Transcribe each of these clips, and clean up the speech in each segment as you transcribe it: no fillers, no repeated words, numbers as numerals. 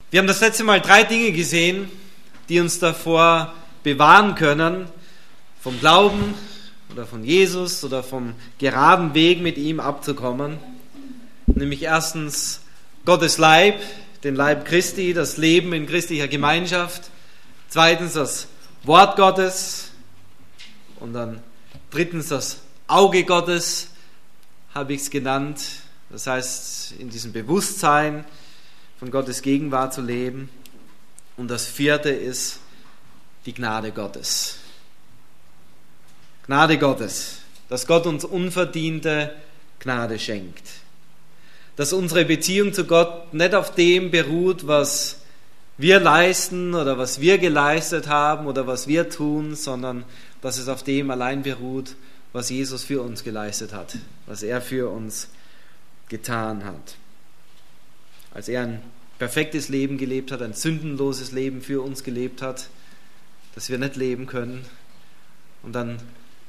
Wir haben das letzte Mal 3 Dinge gesehen, die uns davor bewahren können, vom Glauben oder von Jesus oder vom geraden Weg mit ihm abzukommen. Nämlich erstens Gottes Leib, den Leib Christi, das Leben in christlicher Gemeinschaft. Zweitens das Wort Gottes. Und dann drittens das Auge Gottes, habe ich es genannt. Das heißt, in diesem Bewusstsein von Gottes Gegenwart zu leben. Und das vierte ist die Gnade Gottes. Gnade Gottes, dass Gott uns unverdiente Gnade schenkt. Dass unsere Beziehung zu Gott nicht auf dem beruht, was wir leisten oder was wir geleistet haben oder was wir tun, sondern dass es auf dem allein beruht, was Jesus für uns geleistet hat, was er für uns getan hat. Als er ein perfektes Leben gelebt hat, ein sündenloses Leben für uns gelebt hat, das wir nicht leben können, und dann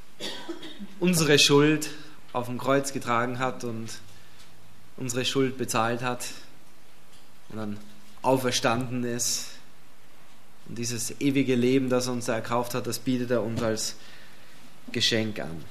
unsere Schuld auf dem Kreuz getragen hat und unsere Schuld bezahlt hat und dann auferstanden ist. Und dieses ewige Leben, das er uns erkauft hat, das bietet er uns als Geschenk an.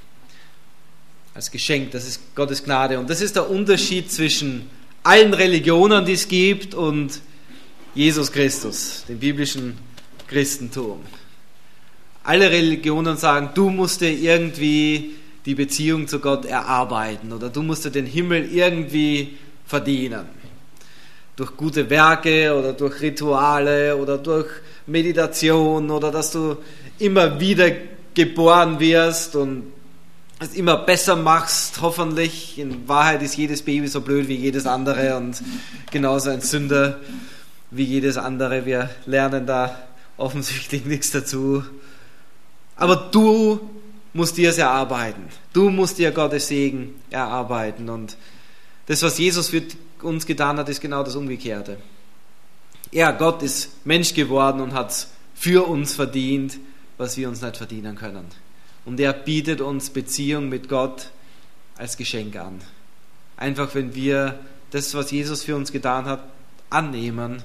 Als Geschenk, das ist Gottes Gnade. Und das ist der Unterschied zwischen allen Religionen, die es gibt, und Jesus Christus, dem biblischen Christentum. Alle Religionen sagen, du musst dir irgendwie die Beziehung zu Gott erarbeiten oder du musst dir den Himmel irgendwie verdienen. Durch gute Werke oder durch Rituale oder durch Meditation oder dass du immer wieder geboren wirst und es immer besser machst, hoffentlich. In Wahrheit ist jedes Baby so blöd wie jedes andere und genauso ein Sünder wie jedes andere. Wir lernen da offensichtlich nichts dazu. Aber du musst dir es erarbeiten. Du musst dir Gottes Segen erarbeiten. Und das, was Jesus für uns getan hat, ist genau das Umgekehrte. Er, Gott, ist Mensch geworden und hat für uns verdient, was wir uns nicht verdienen können. Und er bietet uns Beziehung mit Gott als Geschenk an. Einfach, wenn wir das, was Jesus für uns getan hat, annehmen,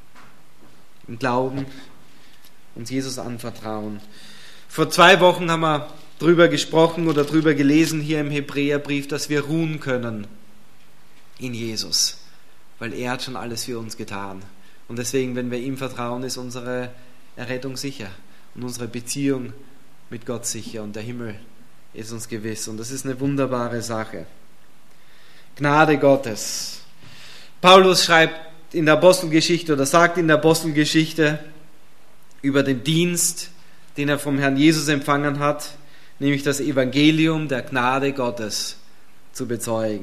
im Glauben, uns Jesus anvertrauen. Vor 2 Wochen haben wir drüber gesprochen oder drüber gelesen hier im Hebräerbrief, dass wir ruhen können in Jesus, weil er hat schon alles für uns getan. Und deswegen, wenn wir ihm vertrauen, ist unsere Errettung sicher und unsere Beziehung mit Gott sicher und der Himmel ist uns gewiss. Und das ist eine wunderbare Sache. Gnade Gottes. Paulus schreibt in der Apostelgeschichte oder sagt in der Apostelgeschichte über den Dienst, den er vom Herrn Jesus empfangen hat, nämlich das Evangelium der Gnade Gottes zu bezeugen.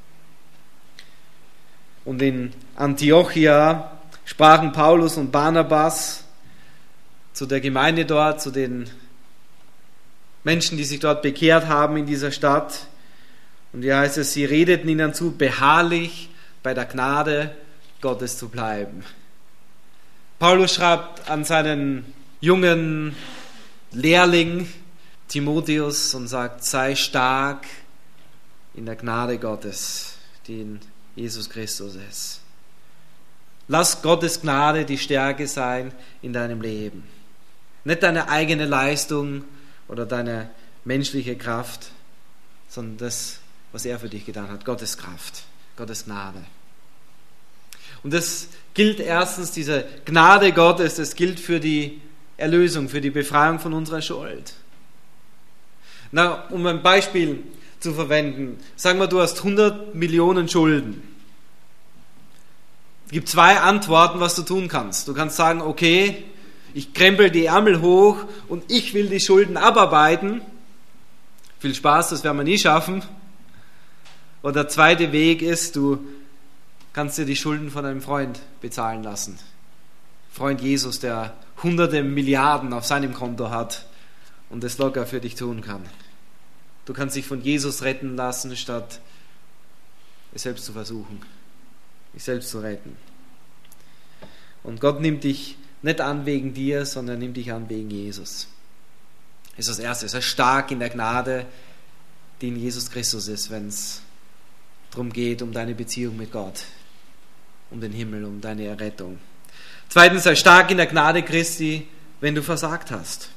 Und in Antiochia sprachen Paulus und Barnabas zu der Gemeinde dort, zu den Menschen, die sich dort bekehrt haben in dieser Stadt. Und hier heißt es, sie redeten ihnen zu, beharrlich bei der Gnade Gottes zu bleiben. Paulus schreibt an seinen jungen Lehrling Timotheus und sagt, sei stark in der Gnade Gottes, die in Jesus Christus ist. Lass Gottes Gnade die Stärke sein in deinem Leben. Nicht deine eigene Leistung oder deine menschliche Kraft, sondern das, was er für dich getan hat, Gottes Kraft, Gottes Gnade. Und das gilt erstens, diese Gnade Gottes, das gilt für die Erlösung, für die Befreiung von unserer Schuld. Na, um ein Beispiel zu verwenden, sagen wir, du hast 100 Millionen Schulden. Es gibt 2 Antworten, was du tun kannst. Du kannst sagen, okay, ich krempel die Ärmel hoch und ich will die Schulden abarbeiten. Viel Spaß, das werden wir nie schaffen. Oder der zweite Weg ist, du kannst dir die Schulden von einem Freund bezahlen lassen. Freund Jesus, der hunderte Milliarden auf seinem Konto hat und das locker für dich tun kann. Du kannst dich von Jesus retten lassen, statt es selbst zu versuchen, dich selbst zu retten. Und Gott nimmt dich nicht an wegen dir, sondern nimmt dich an wegen Jesus. Das ist das Erste. Sei stark in der Gnade, die in Jesus Christus ist, wenn es darum geht, um deine Beziehung mit Gott, um den Himmel, um deine Errettung. Zweitens, sei stark in der Gnade Christi, wenn du versagt hast.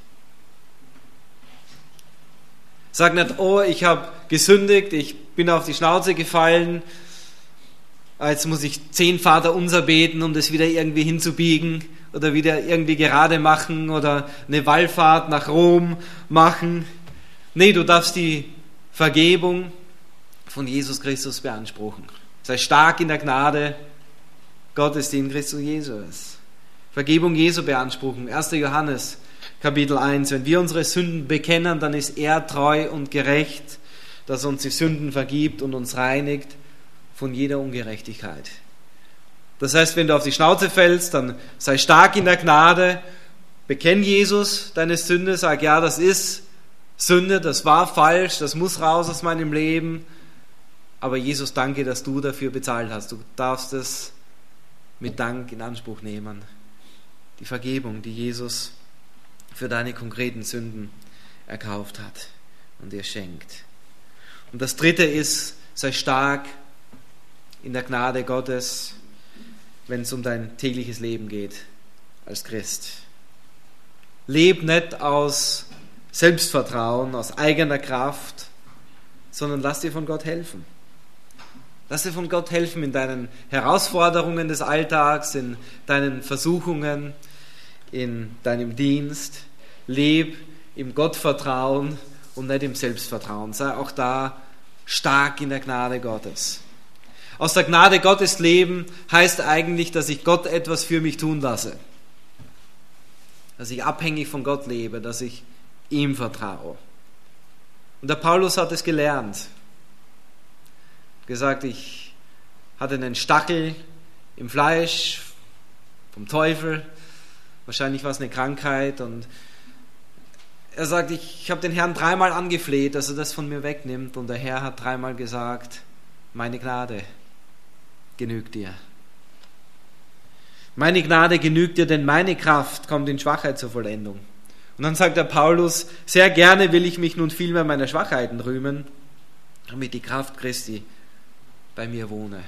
Sag nicht, oh, ich habe gesündigt, ich bin auf die Schnauze gefallen, jetzt muss ich 10 Vaterunser beten, um das wieder irgendwie hinzubiegen oder wieder irgendwie gerade machen oder eine Wallfahrt nach Rom machen. Nee, du darfst die Vergebung von Jesus Christus beanspruchen. Sei stark in der Gnade Gottes, die in Christus Jesus ist. Vergebung Jesu beanspruchen. 1. Johannes, Kapitel 1. Wenn wir unsere Sünden bekennen, dann ist er treu und gerecht, dass er uns die Sünden vergibt und uns reinigt von jeder Ungerechtigkeit. Das heißt, wenn du auf die Schnauze fällst, dann sei stark in der Gnade, bekenn Jesus deine Sünde, sag, ja, das ist Sünde, das war falsch, das muss raus aus meinem Leben, aber Jesus, danke, dass du dafür bezahlt hast. Du darfst es mit Dank in Anspruch nehmen. Die Vergebung, die Jesus für deine konkreten Sünden erkauft hat und dir schenkt. Und das dritte ist, sei stark in der Gnade Gottes, wenn es um dein tägliches Leben geht als Christ. Leb nicht aus Selbstvertrauen, aus eigener Kraft, sondern lass dir von Gott helfen. Lass dir von Gott helfen in deinen Herausforderungen des Alltags, in deinen Versuchungen, in deinem Dienst. Leb im Gottvertrauen und nicht im Selbstvertrauen. Sei auch da stark in der Gnade Gottes. Aus der Gnade Gottes leben heißt eigentlich, dass ich Gott etwas für mich tun lasse. Dass ich abhängig von Gott lebe, dass ich ihm vertraue. Und der Paulus hat es gelernt. Gesagt, ich hatte einen Stachel im Fleisch vom Teufel. Wahrscheinlich war es eine Krankheit. Und er sagt, ich habe den Herrn 3-mal angefleht, dass er das von mir wegnimmt. Und der Herr hat 3-mal gesagt, meine Gnade genügt dir. Meine Gnade genügt dir, denn meine Kraft kommt in Schwachheit zur Vollendung. Und dann sagt der Paulus, sehr gerne will ich mich nun vielmehr meiner Schwachheiten rühmen, damit die Kraft Christi bei mir wohne.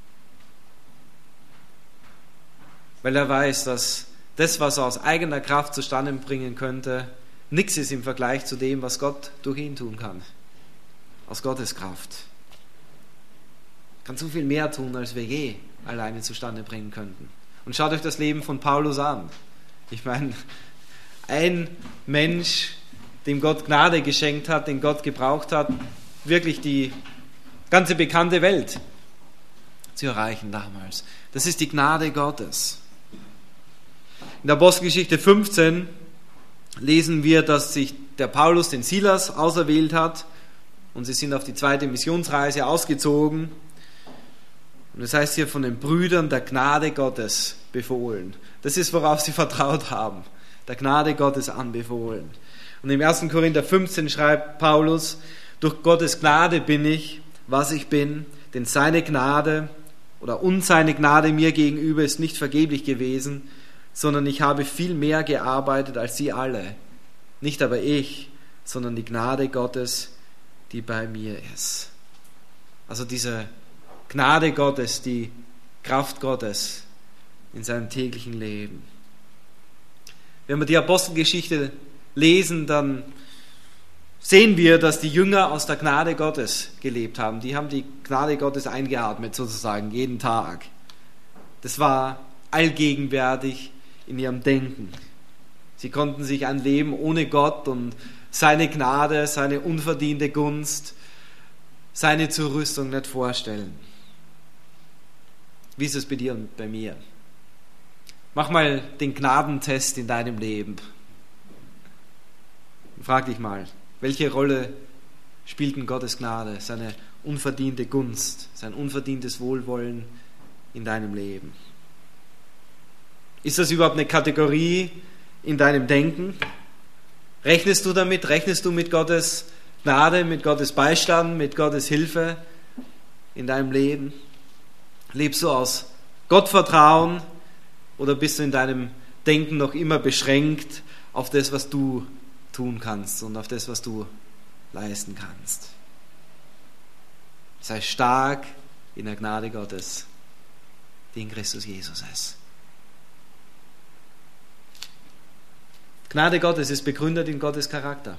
Weil er weiß, dass das, was er aus eigener Kraft zustande bringen könnte, nichts ist im Vergleich zu dem, was Gott durch ihn tun kann. Aus Gottes Kraft. Kann so viel mehr tun, als wir je alleine zustande bringen könnten. Und schaut euch das Leben von Paulus an. Ich meine, ein Mensch, dem Gott Gnade geschenkt hat, den Gott gebraucht hat, wirklich die ganze bekannte Welt zu erreichen damals. Das ist die Gnade Gottes. In der Apostelgeschichte 15 lesen wir, dass sich der Paulus den Silas auserwählt hat und sie sind auf die 2. Missionsreise ausgezogen. Und das heißt hier von den Brüdern der Gnade Gottes befohlen. Das ist, worauf sie vertraut haben. Der Gnade Gottes anbefohlen. Und im 1. Korinther 15 schreibt Paulus, durch Gottes Gnade bin ich, was ich bin, denn seine Gnade und seine Gnade mir gegenüber ist nicht vergeblich gewesen, sondern ich habe viel mehr gearbeitet als sie alle. Nicht aber ich, sondern die Gnade Gottes, die bei mir ist. Also diese Gnade Gottes, die Kraft Gottes in seinem täglichen Leben. Wenn wir die Apostelgeschichte lesen, dann sehen wir, dass die Jünger aus der Gnade Gottes gelebt haben. Die haben die Gnade Gottes eingeatmet, sozusagen, jeden Tag. Das war allgegenwärtig in ihrem Denken. Sie konnten sich ein Leben ohne Gott und seine Gnade, seine unverdiente Gunst, seine Zurüstung nicht vorstellen. Wie ist es bei dir und bei mir? Mach mal den Gnadentest in deinem Leben. Frag dich mal, welche Rolle spielt denn Gottes Gnade, seine unverdiente Gunst, sein unverdientes Wohlwollen in deinem Leben? Ist das überhaupt eine Kategorie in deinem Denken? Rechnest du damit? Rechnest du mit Gottes Gnade, mit Gottes Beistand, mit Gottes Hilfe in deinem Leben? Lebst du aus Gottvertrauen oder bist du in deinem Denken noch immer beschränkt auf das, was du tun kannst und auf das, was du leisten kannst? Sei stark in der Gnade Gottes, die in Christus Jesus ist. Gnade Gottes ist begründet in Gottes Charakter.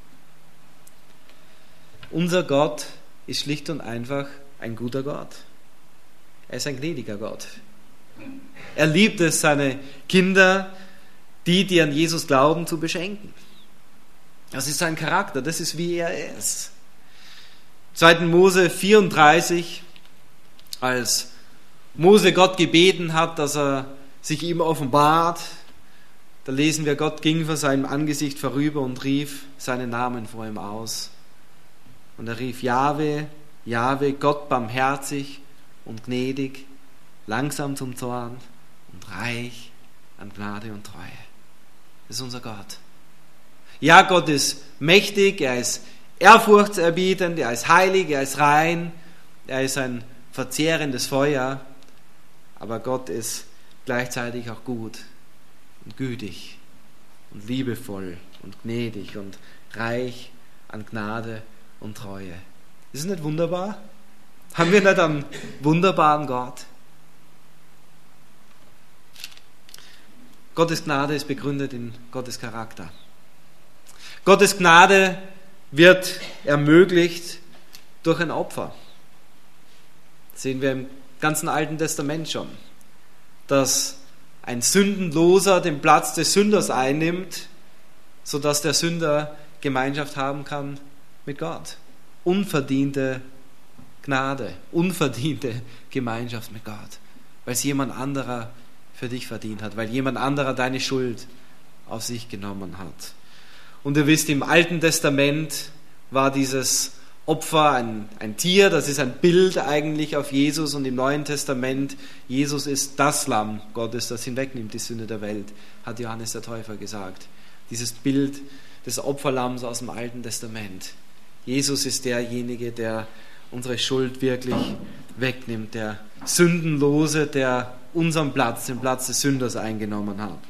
Unser Gott ist schlicht und einfach ein guter Gott. Er ist ein gnädiger Gott. Er liebt es, seine Kinder, die an Jesus glauben, zu beschenken. Das ist sein Charakter, das ist wie er ist. 2. Mose 34, als Mose Gott gebeten hat, dass er sich ihm offenbart, da lesen wir, Gott ging vor seinem Angesicht vorüber und rief seinen Namen vor ihm aus. Und er rief, Jahwe, Jahwe, Gott barmherzig und gnädig, langsam zum Zorn und reich an Gnade und Treue. Das ist unser Gott. Ja, Gott ist mächtig, er ist ehrfurchtserbietend, er ist heilig, er ist rein, er ist ein verzehrendes Feuer, aber Gott ist gleichzeitig auch gut und gütig und liebevoll und gnädig und reich an Gnade und Treue. Ist es nicht wunderbar? Haben wir nicht einen wunderbaren Gott? Gottes Gnade ist begründet in Gottes Charakter. Gottes Gnade wird ermöglicht durch ein Opfer. Das sehen wir im ganzen Alten Testament schon, dass ein Sündenloser den Platz des Sünders einnimmt, sodass der Sünder Gemeinschaft haben kann mit Gott. Unverdiente Gnade, unverdiente Gemeinschaft mit Gott, weil es jemand anderer für dich verdient hat, weil jemand anderer deine Schuld auf sich genommen hat. Und ihr wisst, im Alten Testament war dieses Opfer ein Tier, das ist ein Bild eigentlich auf Jesus, und im Neuen Testament, Jesus ist das Lamm Gottes, das hinwegnimmt die Sünde der Welt, hat Johannes der Täufer gesagt. Dieses Bild des Opferlamms aus dem Alten Testament. Jesus ist derjenige, der unsere Schuld wirklich wegnimmt, der Sündenlose, der unseren Platz, den Platz des Sünders eingenommen hat.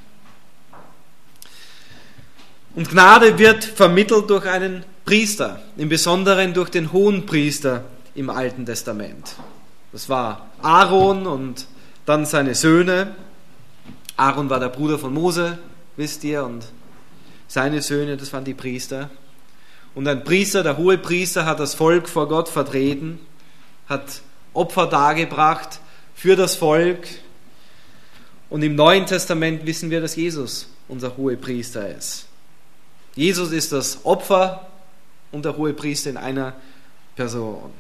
Und Gnade wird vermittelt durch einen Priester, im Besonderen durch den Hohenpriester im Alten Testament. Das war Aaron und dann seine Söhne. Aaron war der Bruder von Mose, wisst ihr, und seine Söhne, das waren die Priester. Und ein Priester, der Hohepriester, hat das Volk vor Gott vertreten, hat Opfer dargebracht für das Volk. Und im Neuen Testament wissen wir, dass Jesus unser Hohepriester ist. Jesus ist das Opfer und der Hohepriester in einer Person.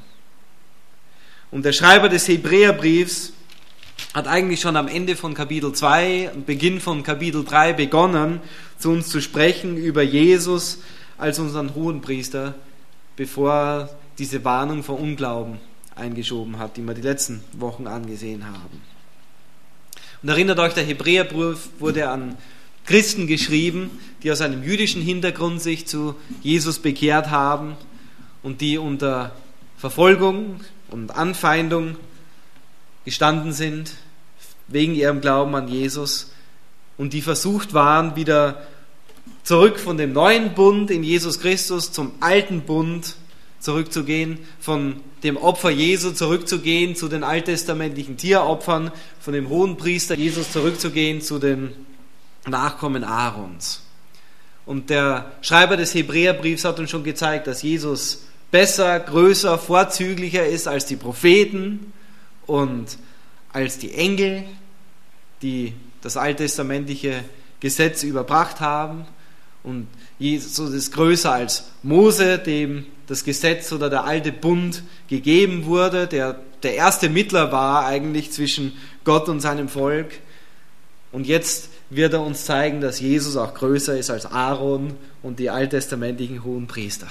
Und der Schreiber des Hebräerbriefs hat eigentlich schon am Ende von Kapitel 2 und Beginn von Kapitel 3 begonnen, zu uns zu sprechen über Jesus als unseren Hohenpriester, bevor er diese Warnung vor Unglauben eingeschoben hat, die wir die letzten Wochen angesehen haben. Und erinnert euch, der Hebräerbrief wurde an Christen geschrieben, die aus einem jüdischen Hintergrund sich zu Jesus bekehrt haben und die unter Verfolgung und Anfeindung gestanden sind wegen ihrem Glauben an Jesus und die versucht waren, wieder zurück von dem neuen Bund in Jesus Christus zum alten Bund zurückzugehen, von dem Opfer Jesu zurückzugehen zu den alttestamentlichen Tieropfern, von dem Hohenpriester Jesus zurückzugehen zu den Nachkommen Aarons. Und der Schreiber des Hebräerbriefs hat uns schon gezeigt, dass Jesus besser, größer, vorzüglicher ist als die Propheten und als die Engel, die das alttestamentliche Gesetz überbracht haben. Und Jesus ist größer als Mose, dem das Gesetz oder der alte Bund gegeben wurde, der erste Mittler war eigentlich zwischen Gott und seinem Volk. Und jetzt wird er uns zeigen, dass Jesus auch größer ist als Aaron und die alttestamentlichen Hohenpriester.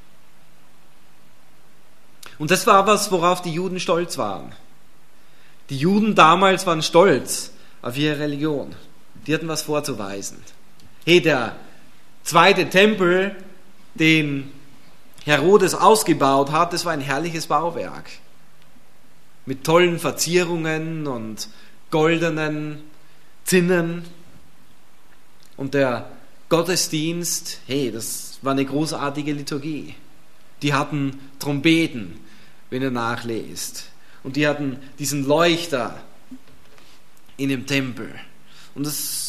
Und das war was, worauf die Juden stolz waren. Die Juden damals waren stolz auf ihre Religion. Die hatten was vorzuweisen. Hey, der zweite Tempel, den Herodes ausgebaut hat, das war ein herrliches Bauwerk. Mit tollen Verzierungen und goldenen Zinnen. Und der Gottesdienst, hey, das war eine großartige Liturgie. Die hatten Trompeten, wenn ihr nachlest. Und die hatten diesen Leuchter in dem Tempel. Und das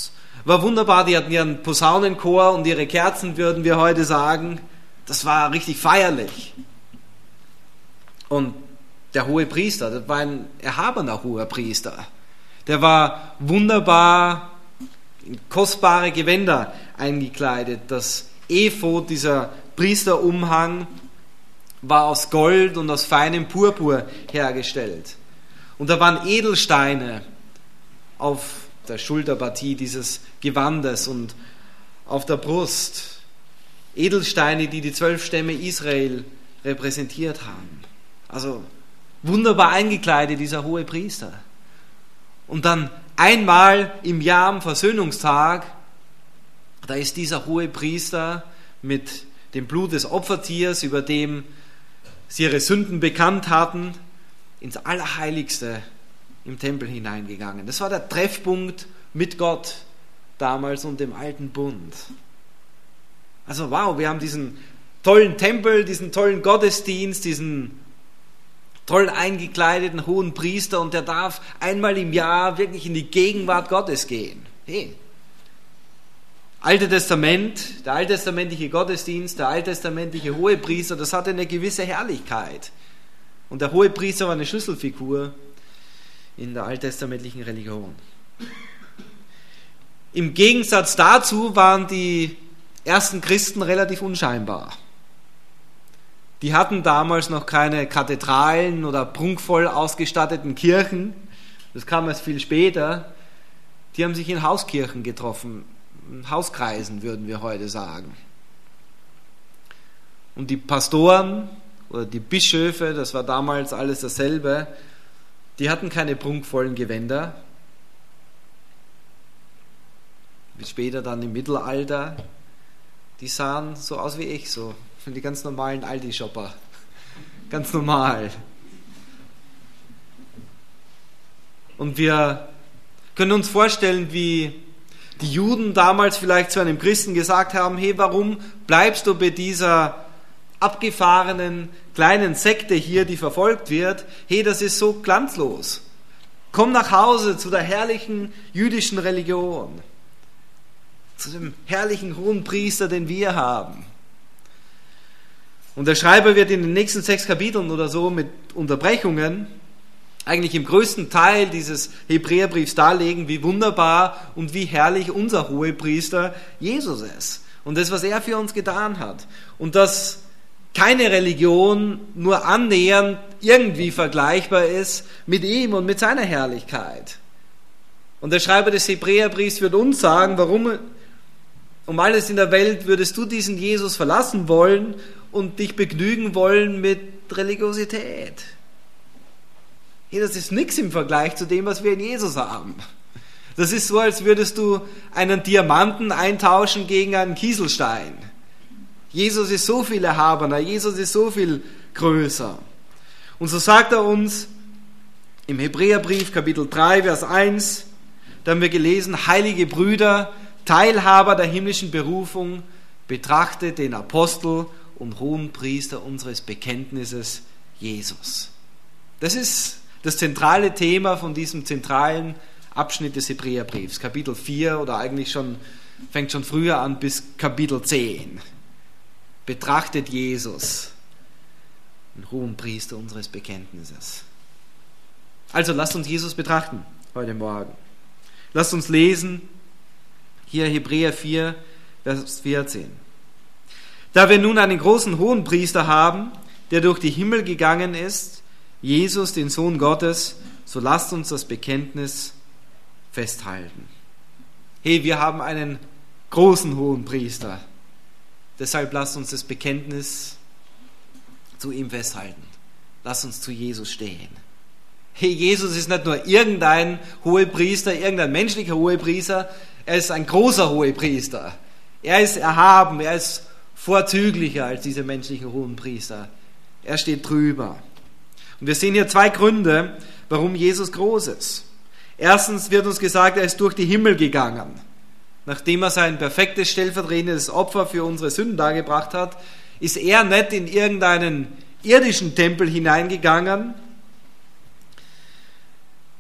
War wunderbar, die hatten ihren Posaunenchor und ihre Kerzen, würden wir heute sagen. Das war richtig feierlich. Und der hohe Priester, das war ein erhabener hoher Priester. Der war wunderbar in kostbare Gewänder eingekleidet. Das Ephod, dieser Priesterumhang, war aus Gold und aus feinem Purpur hergestellt. Und da waren Edelsteine auf der Schulterpartie dieses Gewandes und auf der Brust. Edelsteine, die die 12 Stämme Israel repräsentiert haben. Also wunderbar eingekleidet, dieser hohe Priester. Und dann einmal im Jahr am Versöhnungstag, da ist dieser hohe Priester mit dem Blut des Opfertiers, über dem sie ihre Sünden bekannt hatten, ins Allerheiligste im Tempel hineingegangen. Das war der Treffpunkt mit Gott damals und dem alten Bund. Also wow, wir haben diesen tollen Tempel, diesen tollen Gottesdienst, diesen toll eingekleideten hohen Priester und der darf einmal im Jahr wirklich in die Gegenwart Gottes gehen. Hey, Alte Testament, der alttestamentliche Gottesdienst, der alttestamentliche Hohepriester, das hatte eine gewisse Herrlichkeit. Und der Hohepriester war eine Schlüsselfigur in der alttestamentlichen Religion. Im Gegensatz dazu waren die ersten Christen relativ unscheinbar. Die hatten damals noch keine Kathedralen oder prunkvoll ausgestatteten Kirchen. Das kam erst viel später. Die haben sich in Hauskirchen getroffen. In Hauskreisen würden wir heute sagen. Und die Pastoren oder die Bischöfe, das war damals alles dasselbe, die hatten keine prunkvollen Gewänder. Wie später dann im Mittelalter, die sahen so aus wie ich, so die ganz normalen Aldi-Shopper. Ganz normal. Und wir können uns vorstellen, wie die Juden damals vielleicht zu einem Christen gesagt haben, hey, warum bleibst du bei dieser abgefahrenen kleinen Sekte hier, die verfolgt wird? Hey, das ist so glanzlos. Komm nach Hause zu der herrlichen jüdischen Religion, zu dem herrlichen hohen Priester, den wir haben. Und der Schreiber wird in den nächsten 6 Kapiteln oder so mit Unterbrechungen eigentlich im größten Teil dieses Hebräerbriefs darlegen, wie wunderbar und wie herrlich unser Hohepriester Jesus ist. Und das, was er für uns getan hat. Und dass keine Religion nur annähernd irgendwie vergleichbar ist mit ihm und mit seiner Herrlichkeit. Und der Schreiber des Hebräerbriefs wird uns sagen, warum um alles in der Welt würdest du diesen Jesus verlassen wollen und dich begnügen wollen mit Religiosität. Hey, das ist nichts im Vergleich zu dem, was wir in Jesus haben. Das ist so, als würdest du einen Diamanten eintauschen gegen einen Kieselstein. Jesus ist so viel erhabener, Jesus ist so viel größer. Und so sagt er uns im Hebräerbrief Kapitel 3, Vers 1, da haben wir gelesen, heilige Brüder, Teilhaber der himmlischen Berufung, betrachtet den Apostel und hohen Priester unseres Bekenntnisses, Jesus. Das ist das zentrale Thema von diesem zentralen Abschnitt des Hebräerbriefs, Kapitel 4 oder eigentlich fängt schon früher an bis Kapitel 10. Betrachtet Jesus, den hohen Priester unseres Bekenntnisses. Also lasst uns Jesus betrachten heute Morgen. Lasst uns lesen, hier Hebräer 4, Vers 14. Da wir nun einen großen Hohenpriester haben, der durch die Himmel gegangen ist, Jesus, den Sohn Gottes, so lasst uns das Bekenntnis festhalten. Hey, wir haben einen großen Hohenpriester. Deshalb lasst uns das Bekenntnis zu ihm festhalten. Lasst uns zu Jesus stehen. Hey, Jesus ist nicht nur irgendein Hohepriester, irgendein menschlicher Hohepriester, er ist ein großer Hohepriester. Er ist erhaben, er ist vorzüglicher als diese menschlichen Hohenpriester. Er steht drüber. Und wir sehen hier 2 Gründe, warum Jesus groß ist. Erstens wird uns gesagt, er ist durch die Himmel gegangen. Nachdem er sein perfektes stellvertretendes Opfer für unsere Sünden dargebracht hat, ist er nicht in irgendeinen irdischen Tempel hineingegangen,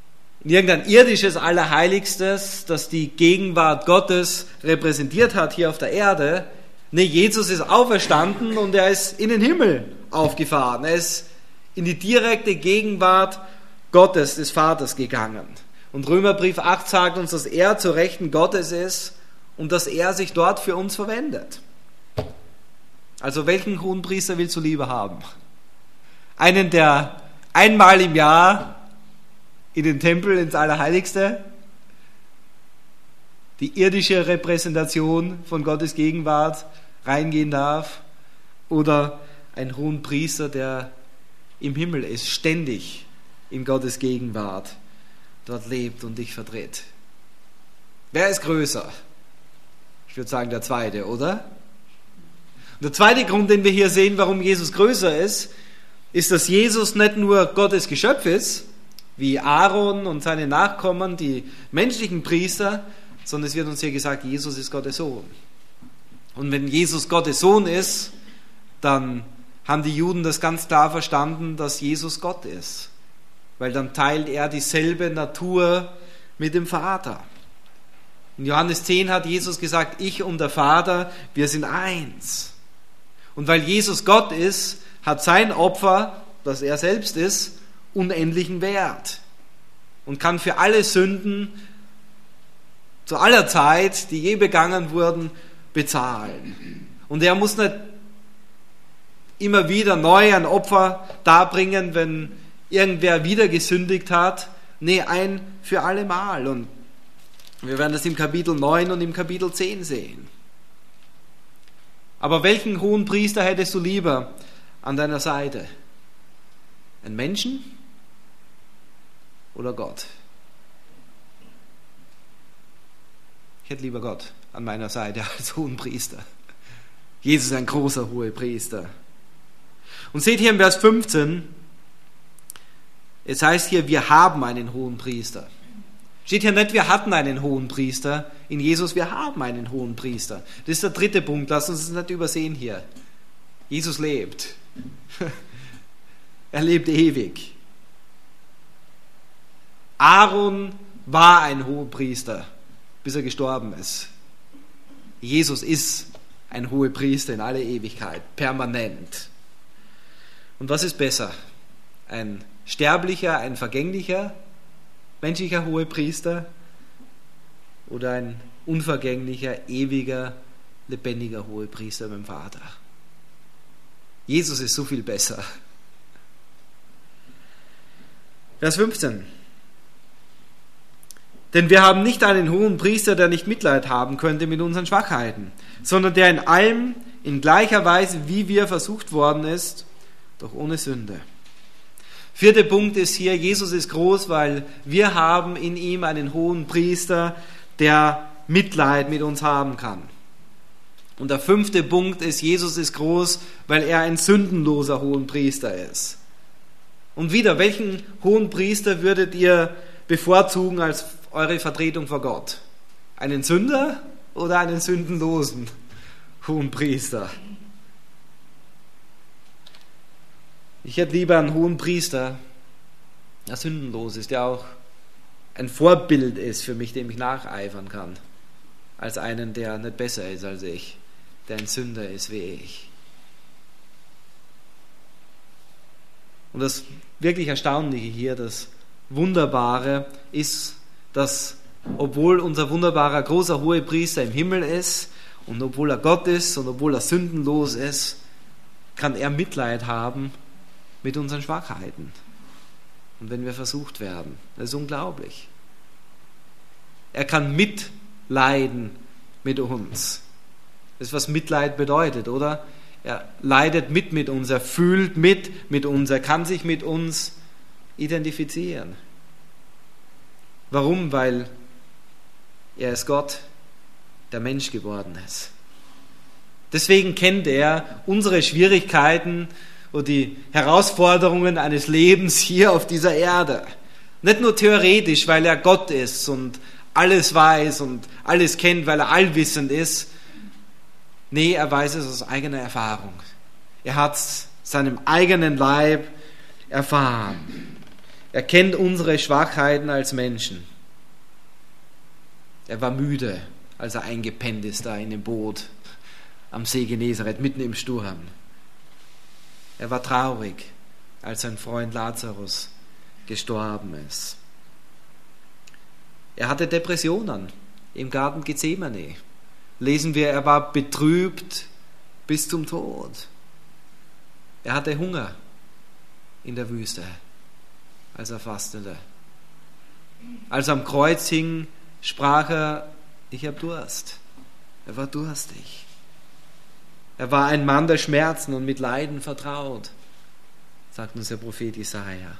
in irgendein irdisches Allerheiligstes, das die Gegenwart Gottes repräsentiert hat hier auf der Erde. Nee, Jesus ist auferstanden und er ist in den Himmel aufgefahren. Er ist in die direkte Gegenwart Gottes, des Vaters, gegangen. Und Römerbrief 8 sagt uns, dass er zur Rechten Gottes ist und dass er sich dort für uns verwendet. Also welchen Hohenpriester willst du lieber haben? Einen, der einmal im Jahr in den Tempel, ins Allerheiligste, die irdische Repräsentation von Gottes Gegenwart reingehen darf, oder ein Hohenpriester, der im Himmel ist, ständig in Gottes Gegenwart dort lebt und dich vertritt. Wer ist größer? Ich würde sagen der zweite, oder? Und der zweite Grund, den wir hier sehen, warum Jesus größer ist, dass Jesus nicht nur Gottes Geschöpf ist, wie Aaron und seine Nachkommen, die menschlichen Priester, sondern es wird uns hier gesagt, Jesus ist Gottes Sohn. Und wenn Jesus Gottes Sohn ist, dann haben die Juden das ganz klar verstanden, dass Jesus Gott ist. Weil dann teilt er dieselbe Natur mit dem Vater. In Johannes 10 hat Jesus gesagt, ich und der Vater, wir sind eins. Und weil Jesus Gott ist, hat sein Opfer, das er selbst ist, unendlichen Wert und kann für alle Sünden zu aller Zeit, die je begangen wurden, bezahlen. Und er muss nicht immer wieder neu ein Opfer darbringen, wenn irgendwer wieder gesündigt hat. Nee, ein für alle Mal. Und wir werden das im Kapitel 9 und im Kapitel 10 sehen. Aber welchen hohen Priester hättest du lieber an deiner Seite? Einen Menschen oder Gott? Ich hätte lieber Gott an meiner Seite als hohen Priester. Jesus ist ein großer Hohepriester. Und seht hier im Vers 15, es heißt hier, wir haben einen hohen Priester. Steht hier nicht, wir hatten einen hohen Priester. In Jesus, wir haben einen hohen Priester. Das ist der dritte Punkt, lasst uns das nicht übersehen hier. Jesus lebt. Er lebt ewig. Aaron war ein Hohepriester, bis er gestorben ist. Jesus ist ein Hohepriester in alle Ewigkeit, permanent. Und was ist besser? Ein sterblicher, ein vergänglicher, menschlicher Hohepriester oder ein unvergänglicher, ewiger, lebendiger Hohepriester beim Vater? Jesus ist so viel besser. Vers 15. Denn wir haben nicht einen hohen Priester, der nicht Mitleid haben könnte mit unseren Schwachheiten, sondern der in allem in gleicher Weise, wie wir versucht worden ist, doch ohne Sünde. Vierter Punkt ist hier, Jesus ist groß, weil wir haben in ihm einen hohen Priester, der Mitleid mit uns haben kann. Und der fünfte Punkt ist, Jesus ist groß, weil er ein sündenloser Hohenpriester ist. Und wieder, welchen Hohenpriester würdet ihr bevorzugen als eure Vertretung vor Gott? Einen Sünder oder einen sündenlosen Hohenpriester? Ich hätte lieber einen Hohenpriester, der sündenlos ist, der auch ein Vorbild ist für mich, dem ich nacheifern kann, als einen, der nicht besser ist als ich, der ein Sünder ist wie ich. Und das wirklich Erstaunliche hier, das Wunderbare ist, dass obwohl unser wunderbarer, großer Hohepriester im Himmel ist und obwohl er Gott ist und obwohl er sündenlos ist, kann er Mitleid haben mit unseren Schwachheiten. Und wenn wir versucht werden, das ist unglaublich. Er kann mitleiden mit uns. Das ist, was Mitleid bedeutet, oder? Er leidet mit uns, er fühlt mit uns, er kann sich mit uns identifizieren. Warum? Weil er ist Gott, der Mensch geworden ist. Deswegen kennt er unsere Schwierigkeiten und die Herausforderungen eines Lebens hier auf dieser Erde. Nicht nur theoretisch, weil er Gott ist und alles weiß und alles kennt, weil er allwissend ist. Nee, er weiß es aus eigener Erfahrung. Er hat es seinem eigenen Leib erfahren. Er kennt unsere Schwachheiten als Menschen. Er war müde, als er eingepennt ist da in dem Boot am See Genezareth, mitten im Sturm. Er war traurig, als sein Freund Lazarus gestorben ist. Er hatte Depressionen im Garten Gethsemane. Lesen wir, er war betrübt bis zum Tod. Er hatte Hunger in der Wüste, als er fastete. Als er am Kreuz hing, sprach er, ich habe Durst. Er war durstig. Er war ein Mann der Schmerzen und mit Leiden vertraut, sagt uns der Prophet Jesaja.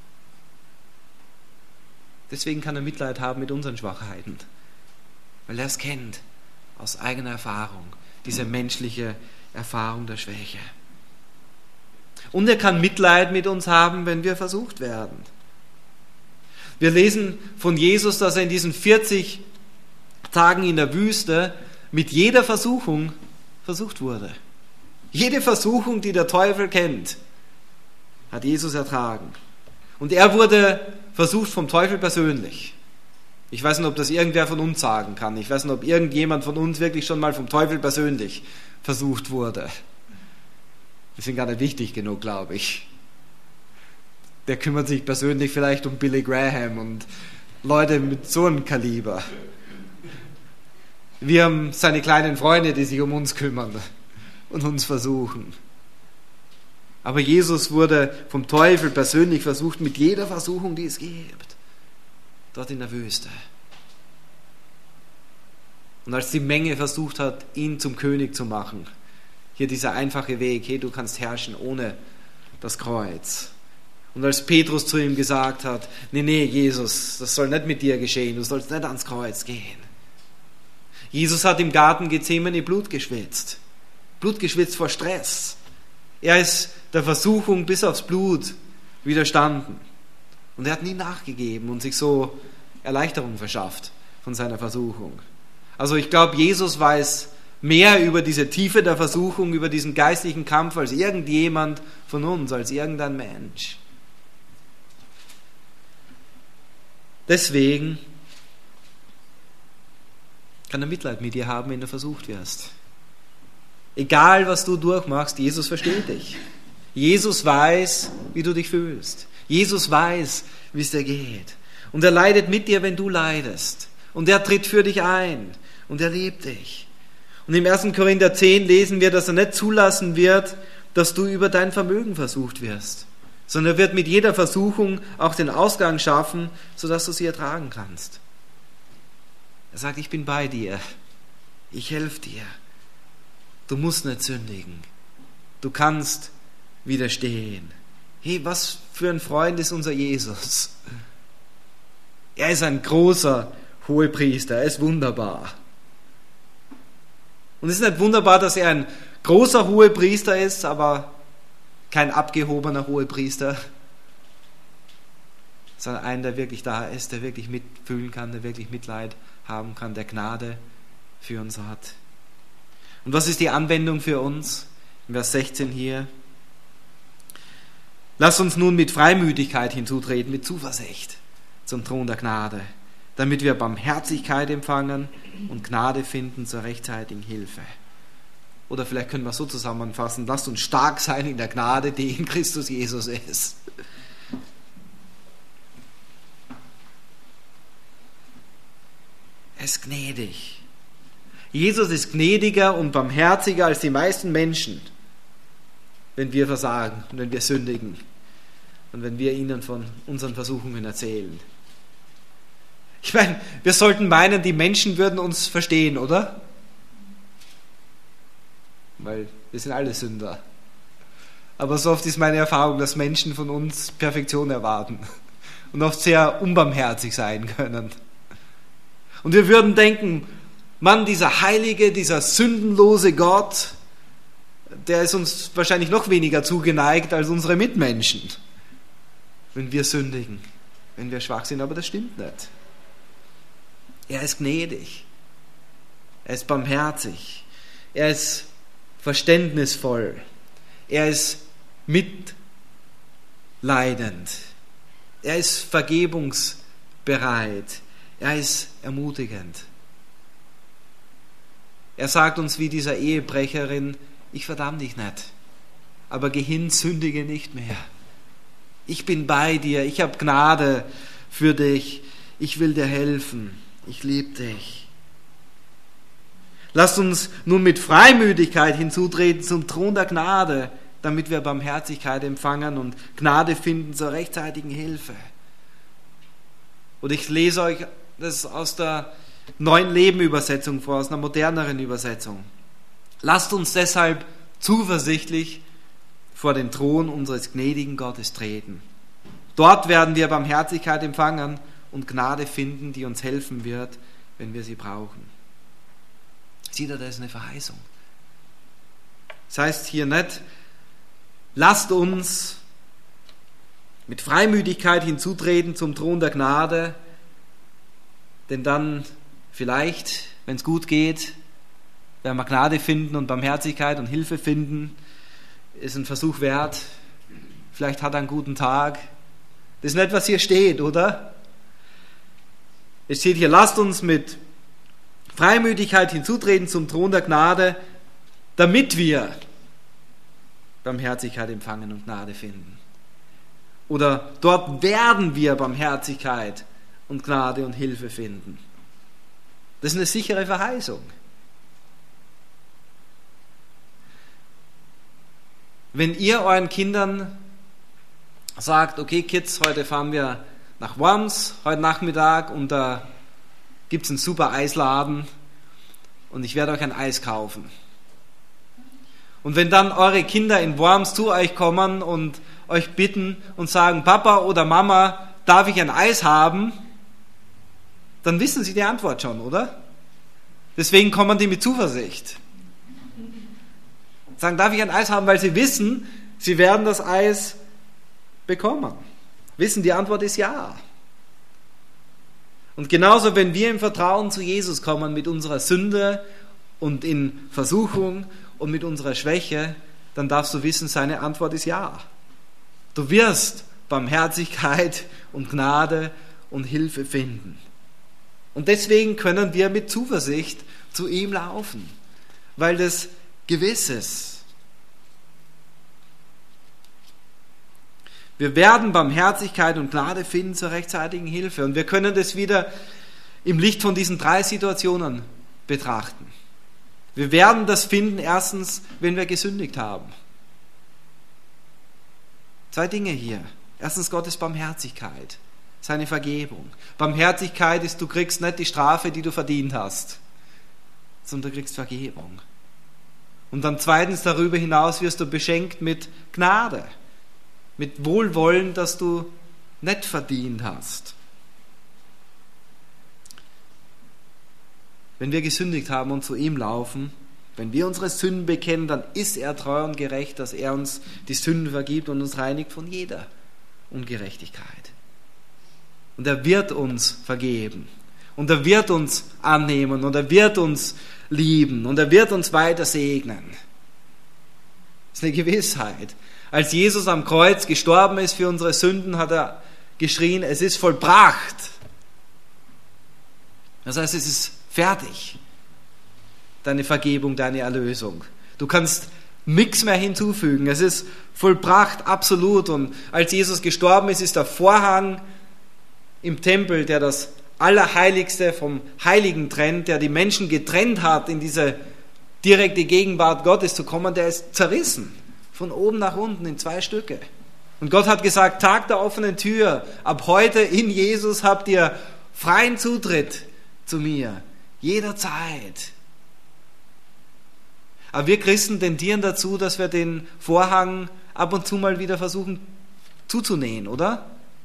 Deswegen kann er Mitleid haben mit unseren Schwachheiten, weil er es kennt aus eigener Erfahrung, diese menschliche Erfahrung der Schwäche. Und er kann Mitleid mit uns haben, wenn wir versucht werden. Wir lesen von Jesus, dass er in diesen 40 Tagen in der Wüste mit jeder Versuchung versucht wurde. Jede Versuchung, die der Teufel kennt, hat Jesus ertragen. Und er wurde versucht vom Teufel persönlich. Ich weiß nicht, ob das irgendwer von uns sagen kann. Ich weiß nicht, ob irgendjemand von uns wirklich schon mal vom Teufel persönlich versucht wurde. Wir sind gar nicht wichtig genug, glaube ich. Der kümmert sich persönlich vielleicht um Billy Graham und Leute mit so einem Kaliber. Wir haben seine kleinen Freunde, die sich um uns kümmern und uns versuchen. Aber Jesus wurde vom Teufel persönlich versucht mit jeder Versuchung, die es gibt. Dort in der Wüste. Und als die Menge versucht hat, ihn zum König zu machen, hier dieser einfache Weg, hey, du kannst herrschen ohne das Kreuz. Und als Petrus zu ihm gesagt hat, nee, Jesus, das soll nicht mit dir geschehen, du sollst nicht ans Kreuz gehen. Jesus hat im Garten Gethsemane Blut geschwitzt vor Stress. Er ist der Versuchung bis aufs Blut widerstanden. Und er hat nie nachgegeben und sich so Erleichterung verschafft von seiner Versuchung. Also ich glaube, Jesus weiß mehr über diese Tiefe der Versuchung, über diesen geistlichen Kampf als irgendjemand von uns, als irgendein Mensch. Deswegen kann er Mitleid mit dir haben, wenn du versucht wirst. Egal, was du durchmachst, Jesus versteht dich. Jesus weiß, wie du dich fühlst. Jesus weiß, wie es dir geht. Und er leidet mit dir, wenn du leidest. Und er tritt für dich ein. Und er liebt dich. Und im 1. Korinther 10 lesen wir, dass er nicht zulassen wird, dass du über dein Vermögen versucht wirst, sondern er wird mit jeder Versuchung auch den Ausgang schaffen, sodass du sie ertragen kannst. Er sagt, ich bin bei dir. Ich helfe dir. Du musst nicht sündigen. Du kannst widerstehen. Hey, was für ein Freund ist unser Jesus? Er ist ein großer Hohepriester. Er ist wunderbar. Und es ist nicht wunderbar, dass er ein großer Hohepriester ist, aber kein abgehobener Hohepriester, sondern einer, der wirklich da ist, der wirklich mitfühlen kann, der wirklich Mitleid haben kann, der Gnade für uns hat. Und was ist die Anwendung für uns? In Vers 16 hier. Lass uns nun mit Freimütigkeit hinzutreten, mit Zuversicht zum Thron der Gnade, damit wir Barmherzigkeit empfangen und Gnade finden zur rechtzeitigen Hilfe. Oder vielleicht können wir so zusammenfassen, lasst uns stark sein in der Gnade, die in Christus Jesus ist. Er ist gnädig. Jesus ist gnädiger und barmherziger als die meisten Menschen, wenn wir versagen und wenn wir sündigen und wenn wir ihnen von unseren Versuchungen erzählen. Ich meine, wir sollten meinen, die Menschen würden uns verstehen, oder? Weil wir sind alle Sünder. Aber so oft ist meine Erfahrung, dass Menschen von uns Perfektion erwarten und oft sehr unbarmherzig sein können. Und wir würden denken, Mann, dieser heilige, dieser sündenlose Gott, der ist uns wahrscheinlich noch weniger zugeneigt als unsere Mitmenschen, wenn wir sündigen, wenn wir schwach sind. Aber das stimmt nicht. Er ist gnädig. Er ist barmherzig. Er ist verständnisvoll. Er ist mitleidend. Er ist vergebungsbereit. Er ist ermutigend. Er sagt uns wie dieser Ehebrecherin, ich verdamme dich nicht, aber geh hin, sündige nicht mehr. Ich bin bei dir, ich habe Gnade für dich, ich will dir helfen, ich liebe dich. Lasst uns nun mit Freimütigkeit hinzutreten zum Thron der Gnade, damit wir Barmherzigkeit empfangen und Gnade finden zur rechtzeitigen Hilfe. Und ich lese euch das aus der Neuen Leben-Übersetzung vor, aus einer moderneren Übersetzung. Lasst uns deshalb zuversichtlich vor den Thron unseres gnädigen Gottes treten. Dort werden wir Barmherzigkeit empfangen und Gnade finden, die uns helfen wird, wenn wir sie brauchen. Seht ihr, das ist eine Verheißung. Das heißt hier nicht, lasst uns mit Freimütigkeit hinzutreten zum Thron der Gnade, denn dann vielleicht, wenn es gut geht, werden wir Gnade finden und Barmherzigkeit und Hilfe finden, ist ein Versuch wert. Vielleicht hat er einen guten Tag. Das ist nicht, was hier steht, oder? Es steht hier, lasst uns mit Freimütigkeit hinzutreten zum Thron der Gnade, damit wir Barmherzigkeit empfangen und Gnade finden. Oder dort werden wir Barmherzigkeit und Gnade und Hilfe finden. Das ist eine sichere Verheißung. Wenn ihr euren Kindern sagt, okay Kids, heute fahren wir nach Worms, heute Nachmittag, und da gibt es einen super Eisladen und ich werde euch ein Eis kaufen. Und wenn dann eure Kinder in Worms zu euch kommen und euch bitten und sagen, Papa oder Mama, darf ich ein Eis haben? Dann wissen sie die Antwort schon, oder? Deswegen kommen die mit Zuversicht. Sagen, darf ich ein Eis haben, weil sie wissen, sie werden das Eis bekommen. Wissen, die Antwort ist ja. Und genauso, wenn wir im Vertrauen zu Jesus kommen mit unserer Sünde und in Versuchung und mit unserer Schwäche, dann darfst du wissen, seine Antwort ist ja. Du wirst Barmherzigkeit und Gnade und Hilfe finden. Und deswegen können wir mit Zuversicht zu ihm laufen, weil das gewiss ist. Wir werden Barmherzigkeit und Gnade finden zur rechtzeitigen Hilfe. Und wir können das wieder im Licht von diesen 3 Situationen betrachten. Wir werden das finden, erstens, wenn wir gesündigt haben. 2 Dinge hier. Erstens Gottes Barmherzigkeit, seine Vergebung. Barmherzigkeit ist, du kriegst nicht die Strafe, die du verdient hast, sondern du kriegst Vergebung. Und dann zweitens, darüber hinaus wirst du beschenkt mit Gnade, mit Wohlwollen, das du nicht verdient hast. Wenn wir gesündigt haben und zu ihm laufen, wenn wir unsere Sünden bekennen, dann ist er treu und gerecht, dass er uns die Sünden vergibt und uns reinigt von jeder Ungerechtigkeit. Und er wird uns vergeben. Und er wird uns annehmen. Und er wird uns lieben. Und er wird uns weiter segnen. Das ist eine Gewissheit. Als Jesus am Kreuz gestorben ist für unsere Sünden, hat er geschrien, es ist vollbracht. Das heißt, es ist fertig. Deine Vergebung, deine Erlösung. Du kannst nichts mehr hinzufügen. Es ist vollbracht, absolut. Und als Jesus gestorben ist, ist der Vorhang im Tempel, der das Allerheiligste vom Heiligen trennt, der die Menschen getrennt hat, in diese direkte Gegenwart Gottes zu kommen, der ist zerrissen. Von oben nach unten in 2 Stücke. Und Gott hat gesagt, Tag der offenen Tür, ab heute in Jesus habt ihr freien Zutritt zu mir. Jederzeit. Aber wir Christen tendieren dazu, dass wir den Vorhang ab und zu mal wieder versuchen zuzunähen, oder?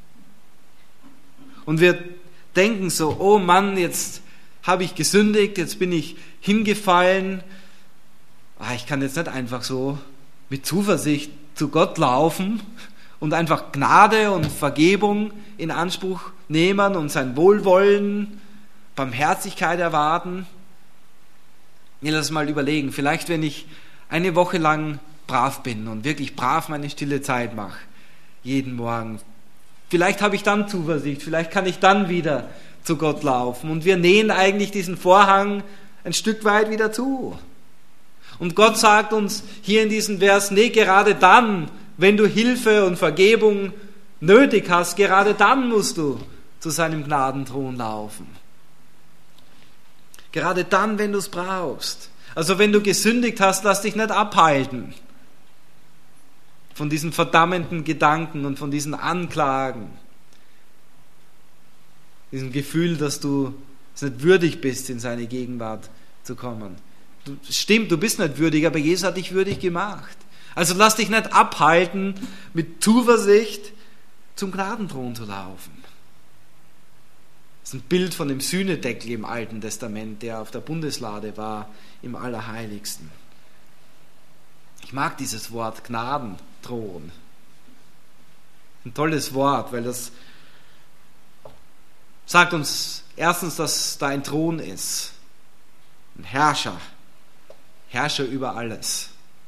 Und wir denken so, oh Mann, jetzt habe ich gesündigt, jetzt bin ich hingefallen. Ich kann jetzt nicht einfach so mit Zuversicht zu Gott laufen und einfach Gnade und Vergebung in Anspruch nehmen und sein Wohlwollen, Barmherzigkeit erwarten. Lass mal überlegen, vielleicht wenn ich eine Woche lang brav bin und wirklich brav meine stille Zeit mache, jeden Morgen Vielleicht habe ich dann Zuversicht, vielleicht kann ich dann wieder zu Gott laufen. Und wir nähen eigentlich diesen Vorhang ein Stück weit wieder zu. Und Gott sagt uns hier in diesem Vers, nee, gerade dann, wenn du Hilfe und Vergebung nötig hast, gerade dann musst du zu seinem Gnadenthron laufen. Gerade dann, wenn du es brauchst. Also wenn du gesündigt hast, lass dich nicht abhalten von diesen verdammenden Gedanken und von diesen Anklagen. Diesem Gefühl, dass du es nicht würdig bist, in seine Gegenwart zu kommen. Stimmt, du bist nicht würdig, aber Jesus hat dich würdig gemacht. Also lass dich nicht abhalten, mit Zuversicht zum Gnadenthron zu laufen. Das ist ein Bild von dem Sühnedeckel im Alten Testament, der auf der Bundeslade war, im Allerheiligsten. Ich mag dieses Wort Gnadenthron. Ein tolles Wort, weil das sagt uns erstens, dass da ein Thron ist. Ein Herrscher über alles.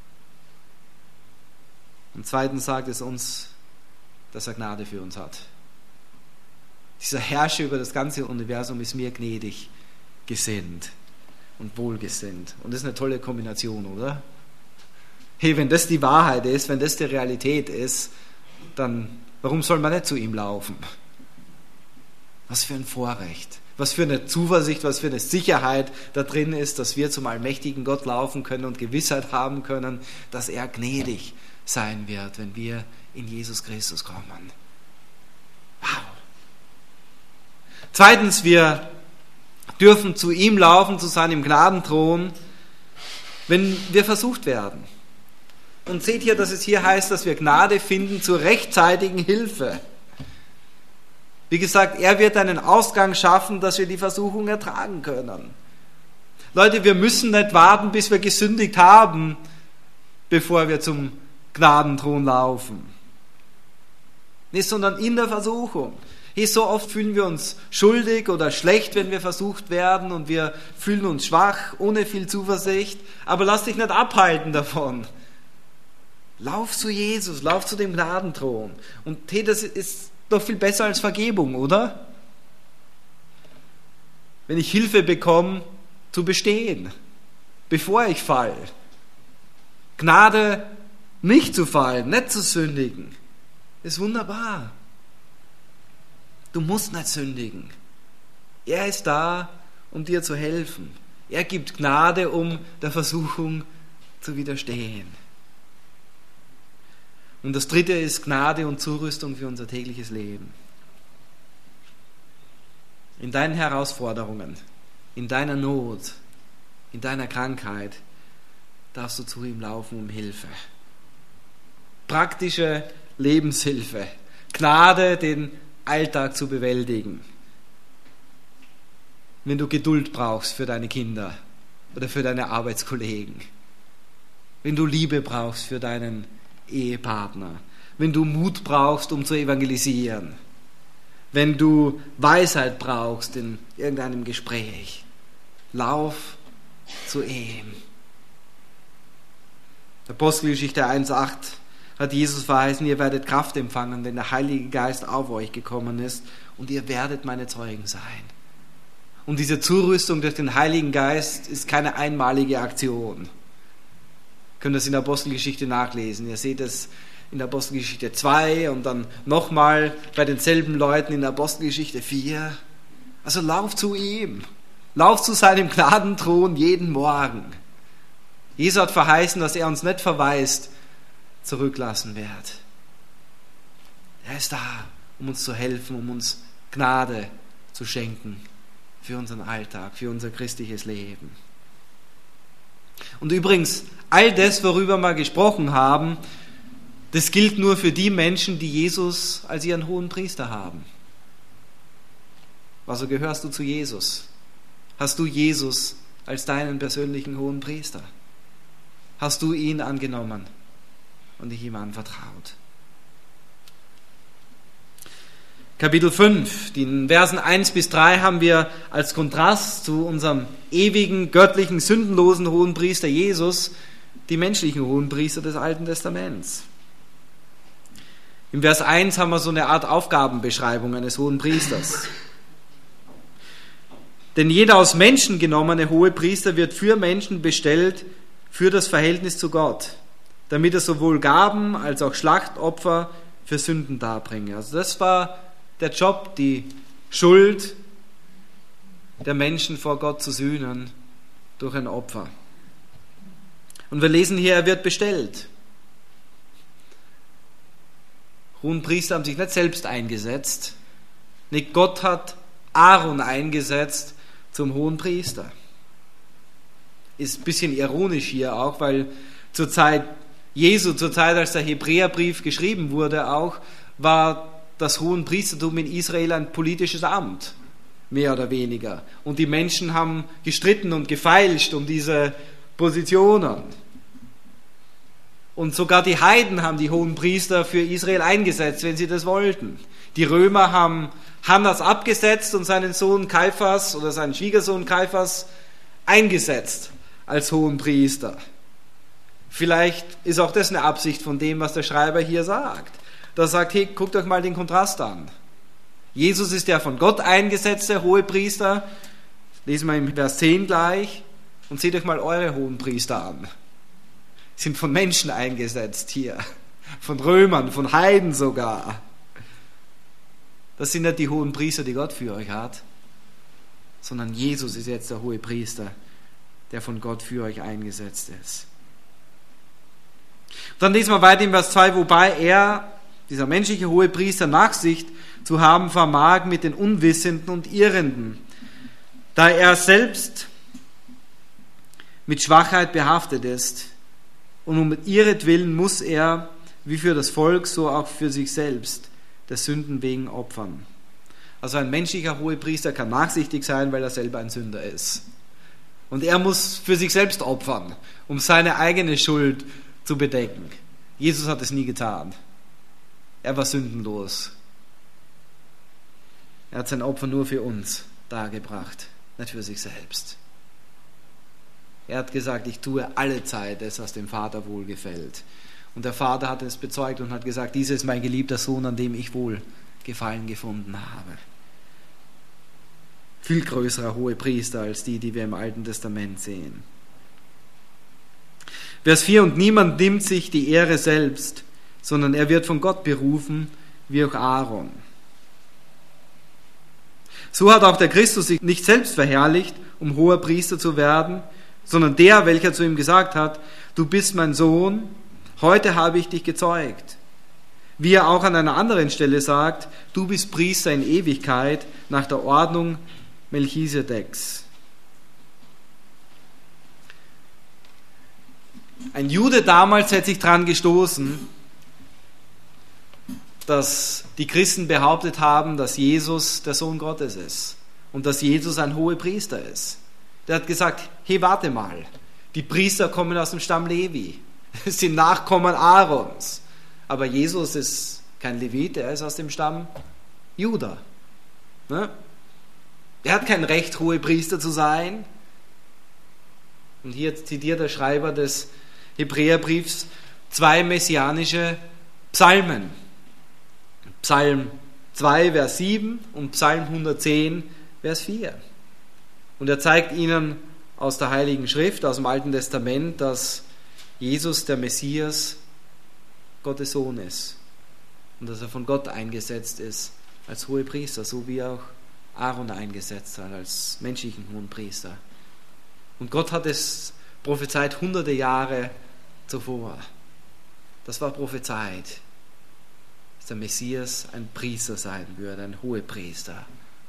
Und zweitens sagt es uns, dass er Gnade für uns hat. Dieser Herrscher über das ganze Universum ist mir gnädig gesinnt und wohlgesinnt. Und das ist eine tolle Kombination, oder? Hey, wenn das die Wahrheit ist, wenn das die Realität ist, dann warum soll man nicht zu ihm laufen? Was für ein Vorrecht, was für eine Zuversicht, was für eine Sicherheit da drin ist, dass wir zum allmächtigen Gott laufen können und Gewissheit haben können, dass er gnädig sein wird, wenn wir in Jesus Christus kommen. Wow! Zweitens, wir dürfen zu ihm laufen, zu seinem Gnadenthron, wenn wir versucht werden. Und seht hier, dass es hier heißt, dass wir Gnade finden zur rechtzeitigen Hilfe. Wie gesagt, er wird einen Ausgang schaffen, dass wir die Versuchung ertragen können. Leute, wir müssen nicht warten, bis wir gesündigt haben, bevor wir zum Gnadenthron laufen. Nicht, sondern in der Versuchung. Hey, so oft fühlen wir uns schuldig oder schlecht, wenn wir versucht werden und wir fühlen uns schwach, ohne viel Zuversicht. Aber lass dich nicht abhalten davon. Lauf zu Jesus, lauf zu dem Gnadenthron. Und hey, das ist doch viel besser als Vergebung, oder? Wenn ich Hilfe bekomme, zu bestehen, bevor ich falle. Gnade, nicht zu fallen, nicht zu sündigen, ist wunderbar. Du musst nicht sündigen. Er ist da, um dir zu helfen. Er gibt Gnade, um der Versuchung zu widerstehen. Und das dritte ist Gnade und Zurüstung für unser tägliches Leben. In deinen Herausforderungen, in deiner Not, in deiner Krankheit darfst du zu ihm laufen um Hilfe. Praktische Lebenshilfe. Gnade, den Alltag zu bewältigen. Wenn du Geduld brauchst für deine Kinder oder für deine Arbeitskollegen. Wenn du Liebe brauchst für deinen Ehepartner. Wenn du Mut brauchst, um zu evangelisieren. Wenn du Weisheit brauchst in irgendeinem Gespräch. Lauf zu ihm. Apostelgeschichte 1,8 hat Jesus verheißen, ihr werdet Kraft empfangen, wenn der Heilige Geist auf euch gekommen ist und ihr werdet meine Zeugen sein. Und diese Zurüstung durch den Heiligen Geist ist keine einmalige Aktion. Ihr könnt das in der Apostelgeschichte nachlesen. Ihr seht es in der Apostelgeschichte 2 und dann nochmal bei denselben Leuten in der Apostelgeschichte 4. Also lauf zu ihm. Lauf zu seinem Gnadenthron jeden Morgen. Jesus hat verheißen, dass er uns nicht verwaist zurücklassen wird. Er ist da, um uns zu helfen, um uns Gnade zu schenken für unseren Alltag, für unser christliches Leben. Und übrigens, all das, worüber wir gesprochen haben, das gilt nur für die Menschen, die Jesus als ihren hohen Priester haben. Also gehörst du zu Jesus? Hast du Jesus als deinen persönlichen hohen Priester? Hast du ihn angenommen und dich ihm anvertraut? Kapitel 5, die Versen 1 bis 3 haben wir als Kontrast zu unserem ewigen, göttlichen, sündenlosen Hohenpriester Jesus die menschlichen Hohenpriester des Alten Testaments. Im Vers 1 haben wir so eine Art Aufgabenbeschreibung eines hohen Priesters. Denn jeder aus Menschen genommene hohe Priester wird für Menschen bestellt, für das Verhältnis zu Gott, damit er sowohl Gaben als auch Schlachtopfer für Sünden darbringe. Also das war der Job, die Schuld der Menschen vor Gott zu sühnen durch ein Opfer. Und wir lesen hier, er wird bestellt. Hohenpriester haben sich nicht selbst eingesetzt. Nicht Gott hat Aaron eingesetzt zum Hohenpriester. Ist ein bisschen ironisch hier auch, weil zur Zeit Jesu, zur Zeit, als der Hebräerbrief geschrieben wurde auch, war das Hohenpriestertum in Israel ein politisches Amt, mehr oder weniger. Und die Menschen haben gestritten und gefeilscht um diese Positionen. Und sogar die Heiden haben die Hohenpriester für Israel eingesetzt, wenn sie das wollten. Die Römer haben Hannas abgesetzt und seinen Sohn Kaiphas oder seinen Schwiegersohn Kaiphas eingesetzt als Hohenpriester. Vielleicht ist auch das eine Absicht von dem, was der Schreiber hier sagt. Da sagt, hey, guckt euch mal den Kontrast an. Jesus ist der von Gott eingesetzte Hohepriester. Lesen wir im Vers 10 gleich. Und seht euch mal eure Hohenpriester an. Sind von Menschen eingesetzt hier. Von Römern, von Heiden sogar. Das sind nicht die Hohenpriester, die Gott für euch hat, sondern Jesus ist jetzt der Hohepriester, der von Gott für euch eingesetzt ist. Und dann lesen wir weiter im Vers 2, wobei er, dieser menschliche Hohepriester, Nachsicht zu haben vermag mit den Unwissenden und Irrenden, da er selbst mit Schwachheit behaftet ist. Und um ihretwillen muss er, wie für das Volk, so auch für sich selbst, der Sünden wegen opfern. Also ein menschlicher Hohepriester kann nachsichtig sein, weil er selber ein Sünder ist. Und er muss für sich selbst opfern, um seine eigene Schuld zu bedecken. Jesus hat es nie getan. Er war sündenlos. Er hat sein Opfer nur für uns dargebracht, nicht für sich selbst. Er hat gesagt, ich tue alle Zeit das, was dem Vater wohlgefällt. Und der Vater hat es bezeugt und hat gesagt, dieser ist mein geliebter Sohn, an dem ich Wohlgefallen gefunden habe. Viel größerer Hohepriester als die wir im Alten Testament sehen. Vers 4, und niemand nimmt sich die Ehre selbst, sondern er wird von Gott berufen, wie auch Aaron. So hat auch der Christus sich nicht selbst verherrlicht, um hoher Priester zu werden, sondern der, welcher zu ihm gesagt hat, du bist mein Sohn, heute habe ich dich gezeugt. Wie er auch an einer anderen Stelle sagt, du bist Priester in Ewigkeit nach der Ordnung Melchisedeks. Ein Jude damals hätte sich daran gestoßen, dass die Christen behauptet haben, dass Jesus der Sohn Gottes ist und dass Jesus ein Hohepriester ist. Der hat gesagt, hey, warte mal, die Priester kommen aus dem Stamm Levi, das sind Nachkommen Aarons, aber Jesus ist kein Levit, er ist aus dem Stamm Juda. Ne? Er hat kein Recht, Hohepriester zu sein. Und hier zitiert der Schreiber des Hebräerbriefs 2 messianische Psalmen. Psalm 2, Vers 7 und Psalm 110, Vers 4. Und er zeigt ihnen aus der Heiligen Schrift, aus dem Alten Testament, dass Jesus, der Messias, Gottes Sohn ist. Und dass er von Gott eingesetzt ist als Hohepriester, so wie auch Aaron eingesetzt hat als menschlichen Hohenpriester. Und Gott hat es prophezeit hunderte Jahre zuvor. Das war prophezeit, dass der Messias ein Priester sein würde, ein Hohepriester.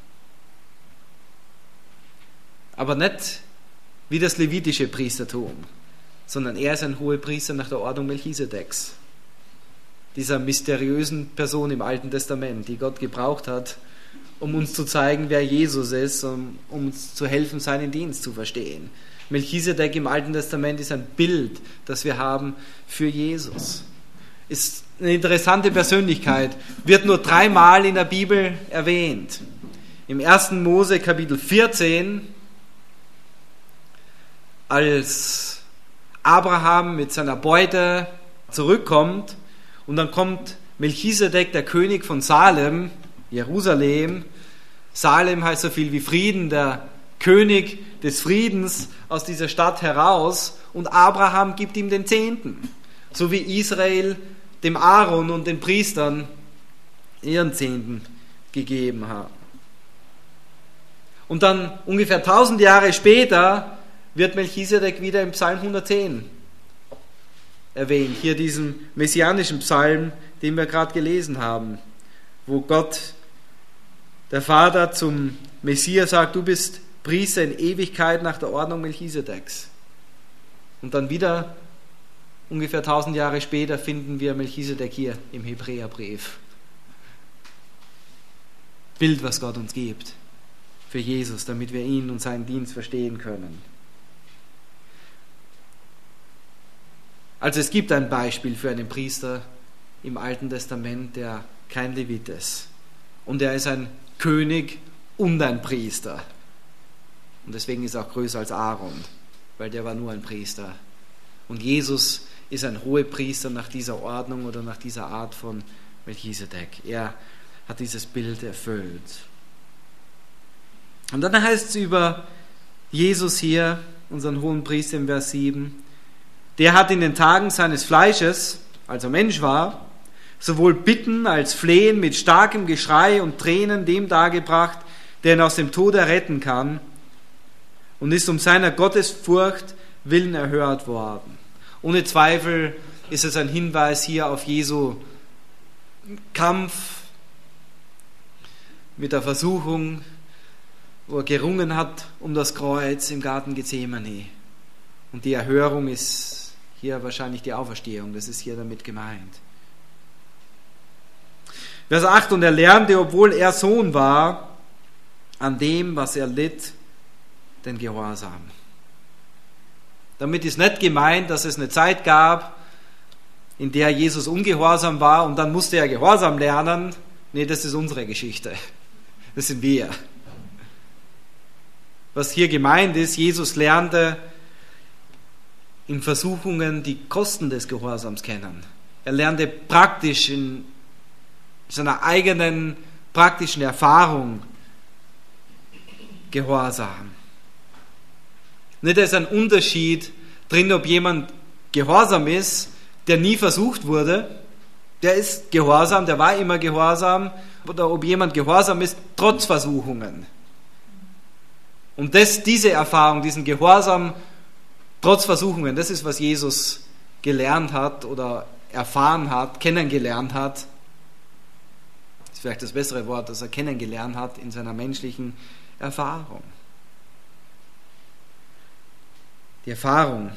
Aber nicht wie das levitische Priestertum, sondern er ist ein Hohepriester nach der Ordnung Melchisedeks, dieser mysteriösen Person im Alten Testament, die Gott gebraucht hat, um uns zu zeigen, wer Jesus ist, um uns zu helfen, seinen Dienst zu verstehen. Melchisedek im Alten Testament ist ein Bild, das wir haben für Jesus. Ist eine interessante Persönlichkeit, wird nur 3-mal in der Bibel erwähnt. Im 1. Mose Kapitel 14, als Abraham mit seiner Beute zurückkommt und dann kommt Melchisedek, der König von Salem, Jerusalem. Salem heißt so viel wie Frieden, der König des Friedens aus dieser Stadt heraus. Und Abraham gibt ihm den Zehnten, so wie Israel dem Aaron und den Priestern ihren Zehnten gegeben hat. Und dann ungefähr 1000 Jahre später wird Melchisedek wieder im Psalm 110 erwähnt. Hier diesen messianischen Psalm, den wir gerade gelesen haben, wo Gott, der Vater, zum Messias sagt, du bist Priester in Ewigkeit nach der Ordnung Melchisedeks. Und dann wieder ungefähr 1000 Jahre später finden wir Melchisedek hier im Hebräerbrief. Bild, was Gott uns gibt für Jesus, damit wir ihn und seinen Dienst verstehen können. Also es gibt ein Beispiel für einen Priester im Alten Testament, der kein Levit ist. Und er ist ein König und ein Priester. Und deswegen ist er auch größer als Aaron, weil der war nur ein Priester. Und Jesus ist ein Hohepriester nach dieser Ordnung oder nach dieser Art von Melchisedek. Er hat dieses Bild erfüllt. Und dann heißt es über Jesus hier, unseren Hohenpriester im Vers 7, der hat in den Tagen seines Fleisches, als er Mensch war, sowohl Bitten als Flehen mit starkem Geschrei und Tränen dem dargebracht, der ihn aus dem Tode retten kann, und ist um seiner Gottesfurcht willen erhört worden. Ohne Zweifel ist es ein Hinweis hier auf Jesu Kampf mit der Versuchung, wo er gerungen hat um das Kreuz im Garten Gethsemane. Und die Erhörung ist hier wahrscheinlich die Auferstehung, das ist hier damit gemeint. Vers 8, und er lernte, obwohl er Sohn war, an dem, was er litt, den Gehorsam. Damit ist nicht gemeint, dass es eine Zeit gab, in der Jesus ungehorsam war und dann musste er Gehorsam lernen. Nee, das ist unsere Geschichte. Das sind wir. Was hier gemeint ist, Jesus lernte in Versuchungen die Kosten des Gehorsams kennen. Er lernte praktisch in seiner eigenen praktischen Erfahrung Gehorsam. Nicht, da ist ein Unterschied drin, ob jemand gehorsam ist, der nie versucht wurde, der ist gehorsam, der war immer gehorsam, oder ob jemand gehorsam ist, trotz Versuchungen. Und diese Erfahrung, diesen Gehorsam trotz Versuchungen, das ist, was Jesus gelernt hat oder erfahren hat, kennengelernt hat. Das ist vielleicht das bessere Wort, das er kennengelernt hat in seiner menschlichen Erfahrung. Die Erfahrung,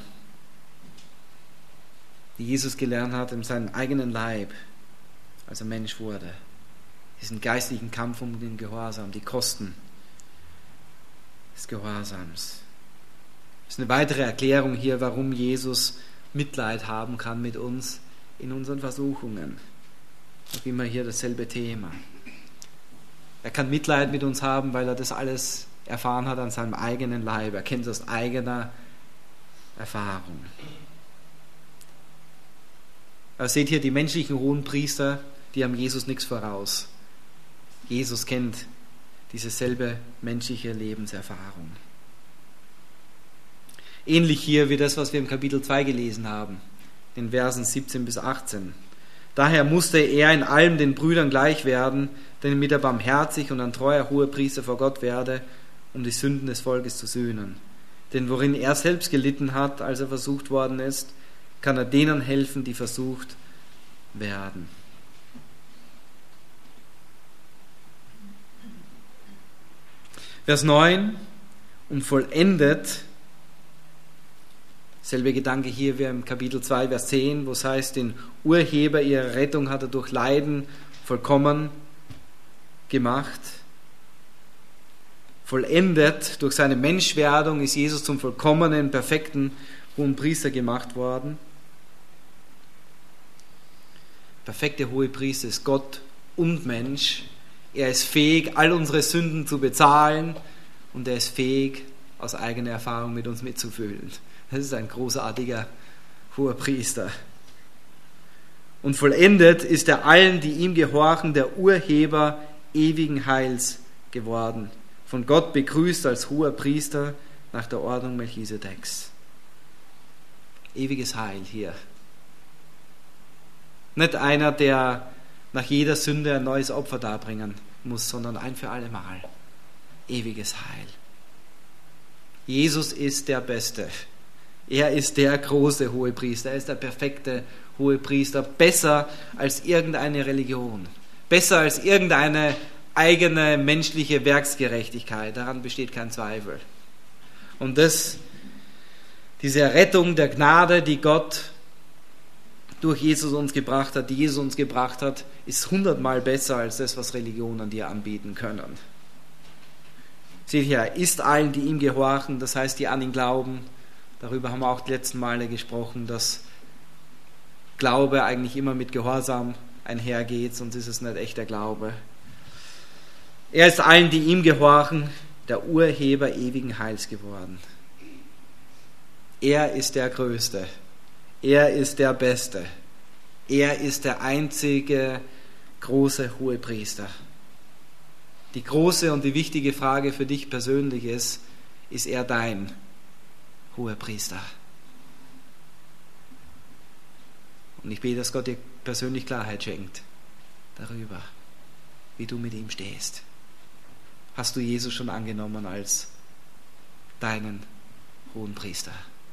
die Jesus gelernt hat in seinem eigenen Leib, als er Mensch wurde. Diesen geistlichen Kampf um den Gehorsam, die Kosten des Gehorsams. Das ist eine weitere Erklärung hier, warum Jesus Mitleid haben kann mit uns in unseren Versuchungen. Auch immer hier dasselbe Thema. Er kann Mitleid mit uns haben, weil er das alles erfahren hat an seinem eigenen Leib. Er kennt es aus eigener Erfahrung. Aber seht hier, die menschlichen Hohenpriester, die haben Jesus nichts voraus. Jesus kennt diese selbe menschliche Lebenserfahrung. Ähnlich hier wie das, was wir im Kapitel 2 gelesen haben, in Versen 17 bis 18. Daher musste er in allem den Brüdern gleich werden, damit er barmherzig und ein treuer Hohepriester vor Gott werde, um die Sünden des Volkes zu sühnen. Denn worin er selbst gelitten hat, als er versucht worden ist, kann er denen helfen, die versucht werden. Vers 9, und vollendet, selbe Gedanke hier wie im Kapitel 2, Vers 10, wo es heißt, den Urheber ihrer Rettung hat er durch Leiden vollkommen gemacht. Vollendet, durch seine Menschwerdung ist Jesus zum vollkommenen, perfekten Hohenpriester gemacht worden. Perfekte Hohepriester ist Gott und Mensch. Er ist fähig, all unsere Sünden zu bezahlen und er ist fähig, aus eigener Erfahrung mit uns mitzufühlen. Das ist ein großartiger Hohepriester. Und vollendet ist er allen, die ihm gehorchen, der Urheber ewigen Heils geworden. Von Gott begrüßt als hoher Priester nach der Ordnung Melchisedeks. Ewiges Heil hier. Nicht einer, der nach jeder Sünde ein neues Opfer darbringen muss, sondern ein für alle Mal. Ewiges Heil. Jesus ist der Beste. Er ist der große Hohepriester. Er ist der perfekte Hohepriester. Besser als irgendeine Religion. Besser als irgendeine eigene menschliche Werksgerechtigkeit. Daran besteht kein Zweifel. Und diese Errettung der Gnade, die Gott durch Jesus uns gebracht hat, die Jesus uns gebracht hat, ist 100-mal besser als das, was Religionen dir anbieten können. Seht hier, er ist allen, die ihm gehorchen, das heißt, die an ihn glauben. Darüber haben wir auch die letzten Male gesprochen, dass Glaube eigentlich immer mit Gehorsam einhergeht, sonst ist es nicht echter Glaube. Er ist allen, die ihm gehorchen, der Urheber ewigen Heils geworden. Er ist der Größte. Er ist der Beste. Er ist der einzige große Hohepriester. Die große und die wichtige Frage für dich persönlich ist er dein Hohepriester? Und ich bete, dass Gott dir persönlich Klarheit schenkt darüber, wie du mit ihm stehst. Hast du Jesus schon angenommen als deinen Hohenpriester?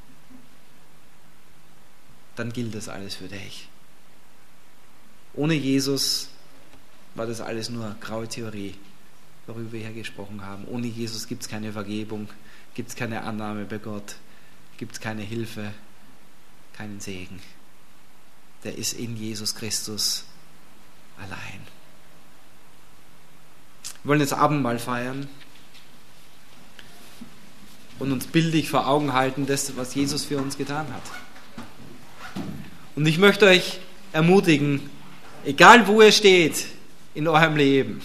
Dann gilt das alles für dich. Ohne Jesus war das alles nur graue Theorie, worüber wir hier gesprochen haben. Ohne Jesus gibt es keine Vergebung, gibt es keine Annahme bei Gott, gibt es keine Hilfe, keinen Segen. Der ist in Jesus Christus allein. Wir wollen jetzt Abendmahl feiern und uns bildlich vor Augen halten, das, was Jesus für uns getan hat. Und ich möchte euch ermutigen, egal wo ihr steht in eurem Leben,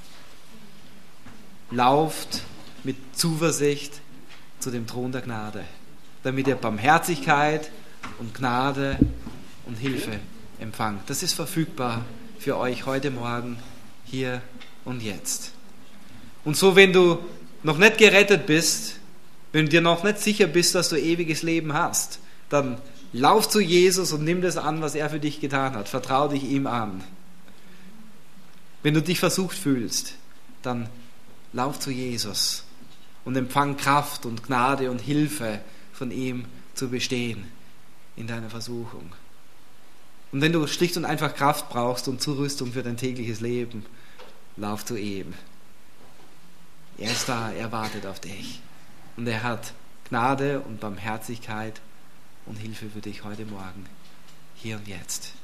lauft mit Zuversicht zu dem Thron der Gnade, damit ihr Barmherzigkeit und Gnade und Hilfe empfangt. Das ist verfügbar für euch heute Morgen, hier und jetzt. Und so, wenn du noch nicht gerettet bist, wenn du dir noch nicht sicher bist, dass du ewiges Leben hast, dann lauf zu Jesus und nimm das an, was er für dich getan hat. Vertrau dich ihm an. Wenn du dich versucht fühlst, dann lauf zu Jesus und empfang Kraft und Gnade und Hilfe von ihm zu bestehen in deiner Versuchung. Und wenn du schlicht und einfach Kraft brauchst und Zurüstung für dein tägliches Leben, lauf zu ihm. Er ist da, er wartet auf dich. Und er hat Gnade und Barmherzigkeit und Hilfe für dich heute Morgen, hier und jetzt.